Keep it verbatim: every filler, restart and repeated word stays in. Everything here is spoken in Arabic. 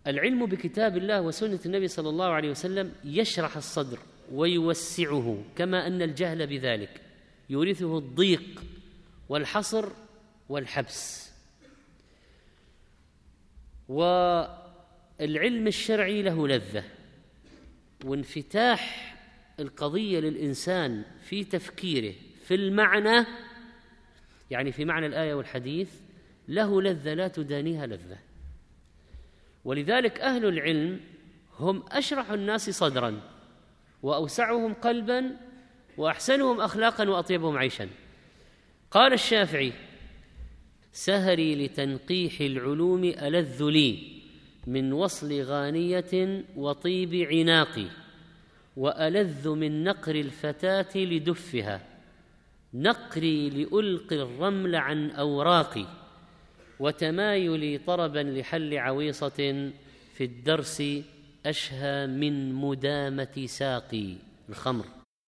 العلم بكتاب الله وسنة النبي صلى الله عليه وسلم يشرح الصدر ويوسعه، كما أن الجهل بذلك يورثه الضيق والحصر والحبس. والعلم الشرعي له لذة، وانفتاح القضية للإنسان في تفكيره في المعنى، يعني في معنى الآية والحديث، له لذة لا تدانيها لذة. ولذلك أهل العلم هم أشرح الناس صدرا وأوسعهم قلبا وأحسنهم أخلاقا وأطيبهم عيشا. قال الشافعي: سهري لتنقيح العلوم ألذ لي من وصل غانية وطيب عناقي، وألذ من نقر الفتاة لدفها، نقري لألقي الرمل عن أوراقي، وتمايلي طربا لحل عويصة، في الدرس أشهى من مدامة ساقي الخمر.